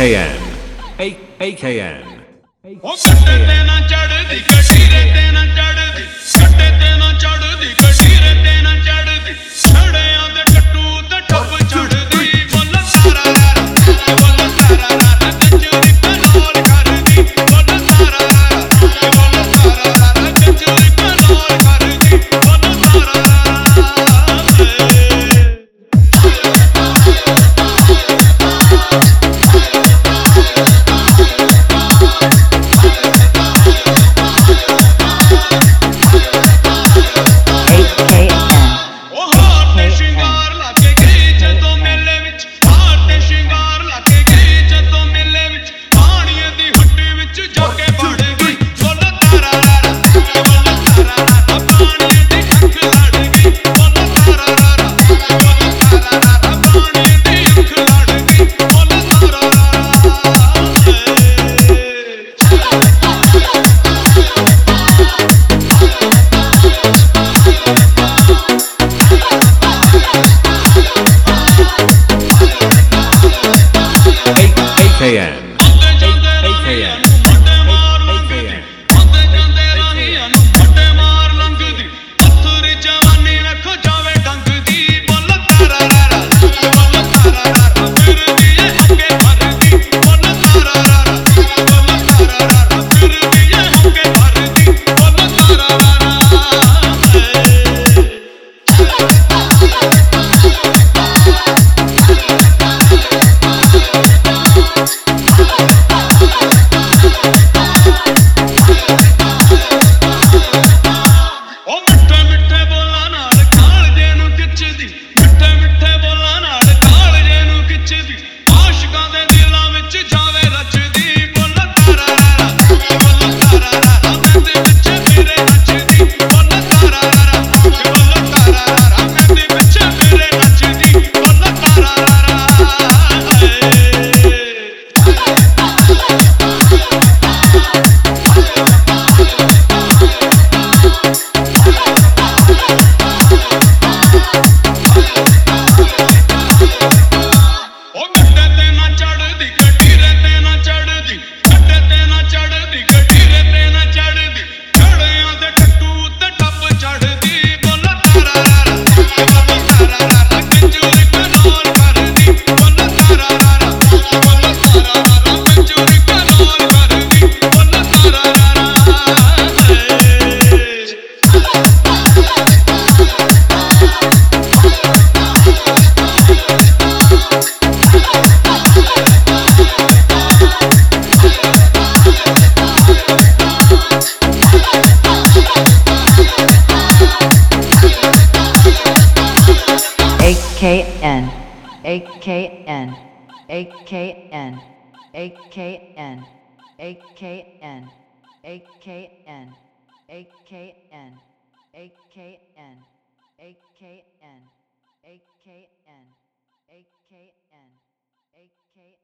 AKN. AKN. ਉਹ ਕੱਟੇ ਤੇ ਨਾ ਚੜਦੀ ਕਟੀਰੇ ਤੇ ਨਾ ਚੜਦੀ ਕੱਟੇ ਤੇ ਨਾ ਚੜਦੀ ਕਟੀਰੇ ਤੇ ਨਾ ਚੜਦੀ ਛੜਿਆਂ ਦੇ ਟੱਟੂ ਤੇ ਠੱਪ ਛੜਦੀ ਬੋਲ ਸਾਰਾ ਰਾ ਬੋਲ ਸਾਰਾ ਰਾ ਕੰਜਰੀ ਕਲੋਲ ਕਰਦੀ ਬੋਲ ਸਾਰਾ ਰਾ ਬੋਲ ਸਾਰਾ ਰਾ ਕੰਜਰੀ ਕਲੋਲ ਕਰਦੀ ਬੋਲ ਸਾਰਾ ਰਾ AKN. AKN, AKN, AKN, AKN, AKN, AKN, AKN, AKN, AKN, AKN, AKN, AKN.